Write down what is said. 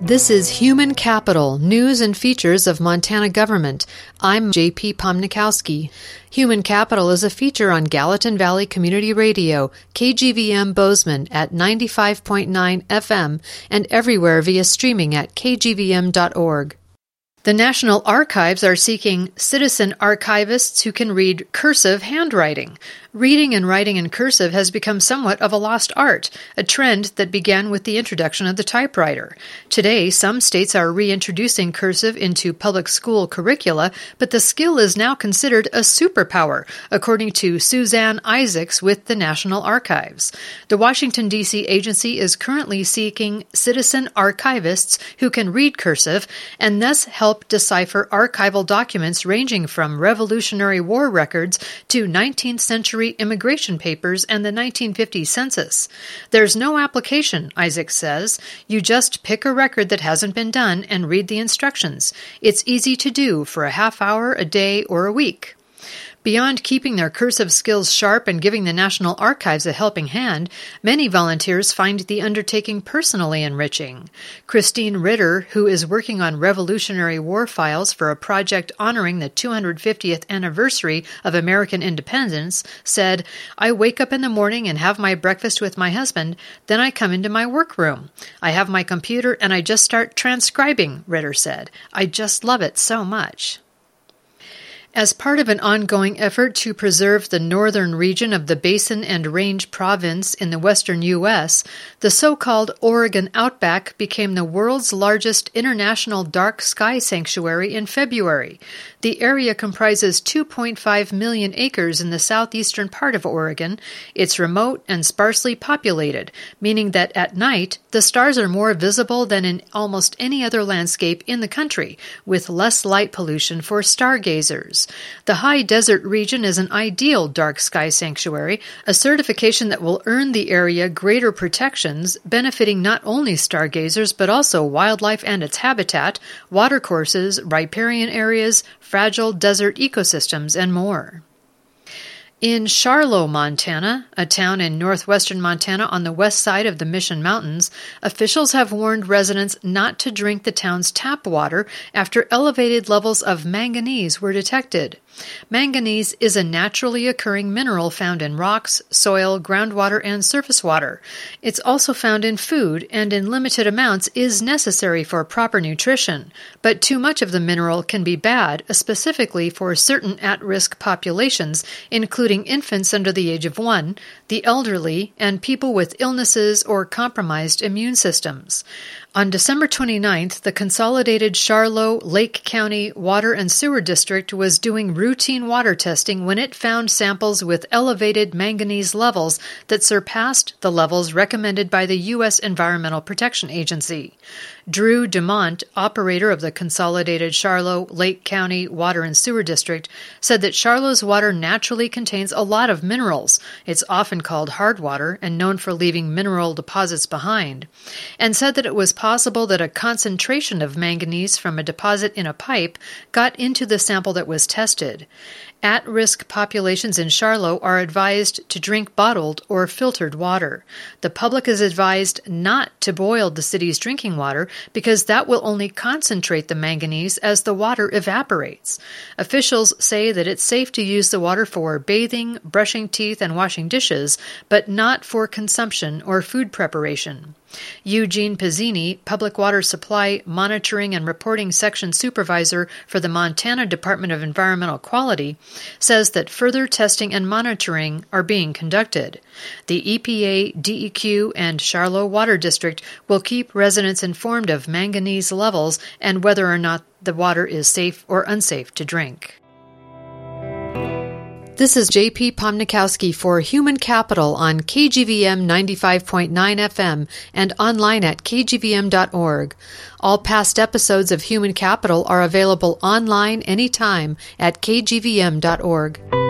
This is Human Capital, News and Features of Montana Government. I'm J.P. Pomnikowski. Human Capital is a feature on Gallatin Valley Community Radio, KGVM Bozeman at 95.9 FM and everywhere via streaming at kgvm.org. The National Archives are seeking citizen archivists who can read cursive handwriting. Reading and writing in cursive has become somewhat of a lost art, a trend that began with the introduction of the typewriter. Today, some states are reintroducing cursive into public school curricula, but the skill is now considered a superpower, according to Suzanne Isaacs with the National Archives. The Washington, D.C. agency is currently seeking citizen archivists who can read cursive and thus help decipher archival documents ranging from Revolutionary War records to 19th century immigration papers and the 1950 census. There's no application, Isaac says. You just pick a record that hasn't been done and read the instructions. It's easy to do for a half hour, a day, or a week. Beyond keeping their cursive skills sharp and giving the National Archives a helping hand, many volunteers find the undertaking personally enriching. Christine Ritter, who is working on Revolutionary War files for a project honoring the 250th anniversary of American independence, said, "I wake up in the morning and have my breakfast with my husband, then I come into my workroom. I have my computer and I just start transcribing," Ritter said. "I just love it so much." As part of an ongoing effort to preserve the northern region of the Basin and Range Province in the western U.S., the so-called Oregon Outback became the world's largest international dark sky sanctuary in February. The area comprises 2.5 million acres in the southeastern part of Oregon. It's remote and sparsely populated, meaning that at night, the stars are more visible than in almost any other landscape in the country, with less light pollution for stargazers. The high desert region is an ideal dark sky sanctuary, a certification that will earn the area greater protections, benefiting not only stargazers but also wildlife and its habitat, watercourses, riparian areas, fragile desert ecosystems, and more. In Charlo, Montana, a town in northwestern Montana on the west side of the Mission Mountains, officials have warned residents not to drink the town's tap water after elevated levels of manganese were detected. Manganese is a naturally occurring mineral found in rocks, soil, groundwater, and surface water. It's also found in food and in limited amounts is necessary for proper nutrition, but too much of the mineral can be bad, specifically for certain at-risk populations, including infants under the age of 1, the elderly, and people with illnesses or compromised immune systems. On December 29th, the Consolidated Charlo-Lake County Water and Sewer District was doing routine water testing when it found samples with elevated manganese levels that surpassed the levels recommended by the U.S. Environmental Protection Agency. Drew Dumont, operator of the Consolidated Charlo-Lake County Water and Sewer District, said that Charlo's water naturally contains a lot of minerals. It's often called hard water and known for leaving mineral deposits behind, and said that it was possible that a concentration of manganese from a deposit in a pipe got into the sample that was tested. At-risk populations in Charlo are advised to drink bottled or filtered water. The public is advised not to boil the city's drinking water because that will only concentrate the manganese as the water evaporates. Officials say that it's safe to use the water for bathing, brushing teeth, and washing dishes, but not for consumption or food preparation. Eugene Pizzini, Public Water Supply Monitoring and Reporting Section Supervisor for the Montana Department of Environmental Quality, says that further testing and monitoring are being conducted. The EPA, DEQ, and Charlo Water District will keep residents informed of manganese levels and whether or not the water is safe or unsafe to drink. This is J.P. Pomnikowski for Human Capital on KGVM 95.9 FM and online at kgvm.org. All past episodes of Human Capital are available online anytime at kgvm.org.